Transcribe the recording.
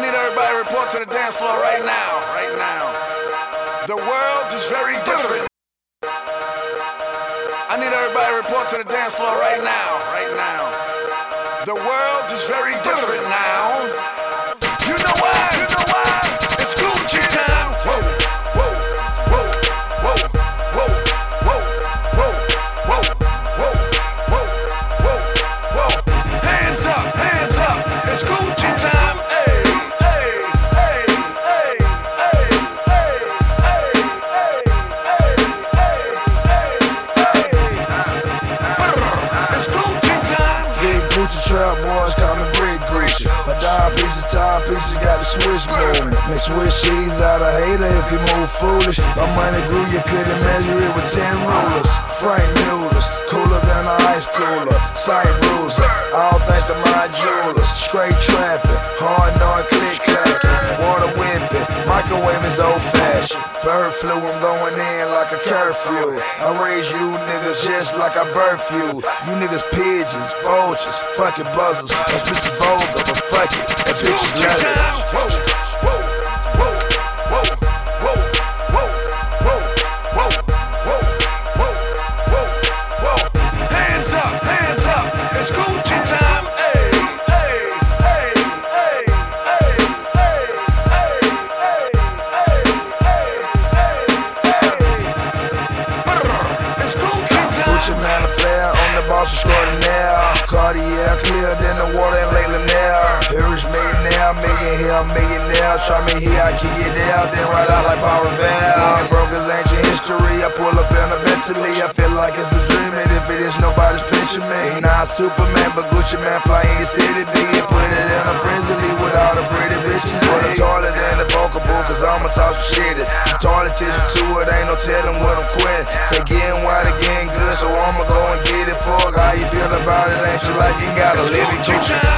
need everybody to report to the dance floor right now. Right now. The world is very different. I need everybody to report to the dance floor right now. Right now. The world is very different now. You know why? You know why? It's Gucci time. Whoa, whoa, whoa, whoa, whoa, whoa, whoa, whoa, whoa, whoa, whoa, whoa. Hands up, hands up. It's Gucci time. Hey, hey, hey, hey, hey, hey, hey, hey, hey, hey. It's Gucci time. Big Gucci trap boys call me Brick Gucci. My dime pieces got the switch moving. Make switch cheese out of hater if you move foolish. My money grew, you couldn't measure it with 10 rulers. Frank Mueller's, cooler than an ice cooler. Sight bruiser, all thanks to my jewelers. Straight trapping, hard knowing click clacking. Water whipping, microwave is old fashioned. Bird flu, I'm going in like a curfew. I raise you niggas just like I birth you. You niggas pigeons, vultures, fucking buzzers. That bitch is vulgar, but fuck it, that bitch is leather. Whoa, whoa, whoa, whoa, whoa, whoa, whoa, whoa, whoa, whoa, whoa, whoa. Hands up, hands up. It's Gucci time. Hey, hey, hey, hey, hey, hey, hey, hey, hey, hey. It's Gucci time. Gucci man a flare on the boss extraordinaire. Cartier clear than the water in Lake Lanier. Irish millionaire, million here, millionaire. Try me here, I kill you there, then ride out like Power Val. Broke his ancient history, I pull up in a Bentley. I feel like it's a dream, and if it is, nobody's pinching me. Nah, Superman, but Gucci man fly in your city, B. And put it in a frenzy with all the pretty bitches. For the toilet and the vocal booth, cause I'ma talk some shit. Some toilet tissue to it, ain't no telling what I'm quitting. Say getting white again good, so I'ma go and get it. Fuck how you feel about it, ain't you like you gotta live it.